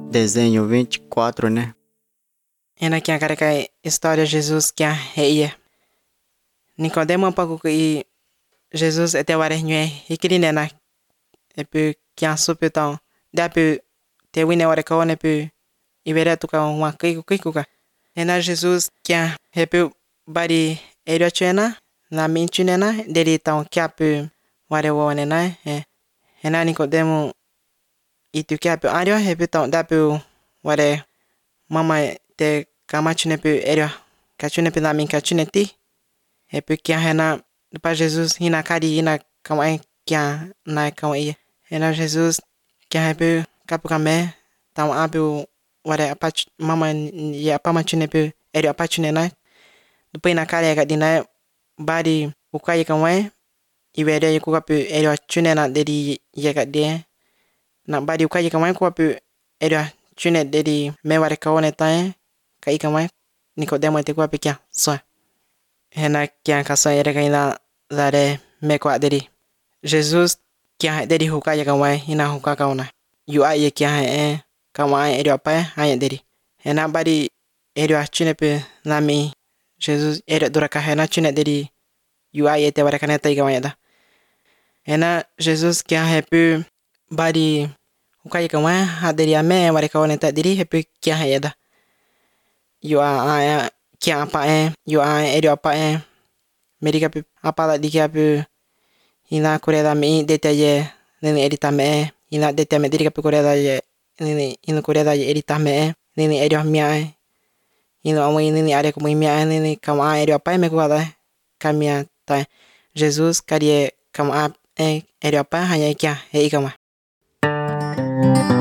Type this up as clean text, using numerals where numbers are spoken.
Desenho 24, né? Ena kia kareka história Jesus kia heia. Nicodemo pagu que Jesus até o arenho ikirine na epu kia supetão. Dapu te wine ora ka one pu ibera tu ka uma kiku ka. Ena Jesus kia epu bari eriochena na minchunena deri tão kia pu ware wone na ena Nicodemo itu kia pu ario epu tão dapu ware mama te kamachune pu erio kachune pu na min kachune ti epu kia hena pa Jesus hina kari hina kamai kia na kamai ena Jesus kia epu kapu kame tão apu ware apach mama ya pamachune pu erio apachune na depois na kari ga dina bari ukai kamai ibere ku kapu erio chune na dedi ya ga de na bari ukai kamai ku kapu erio chune dedi me ware kaone tae kai kamai Nicodemo te ku kapu kia so hena kia kaso ere kaina dare me kwa dedi Jesus kia dedi hukai kamai hina hukai kauna yu ai kia kamai erio pa hanya dedi hena bari erio chune pe nami Jesus erio duraka hena chune dedi yu ai te ware kana tai kamai da hena Jesus kia hepu bari hukai kamai haderi ame ware kaone ta dedi hepu kia heda yu a kia apa yu a erio apa medica pu apa la dikia pu ina kureda mi detaye nini edita me ina detaye me diria pu kureda ye nini ina kureda ye edita me nini erio mia ina amoi nini are como mia nini kama erio apa me kuada kamia ta Jesus karie kama erio apa hanya kia kama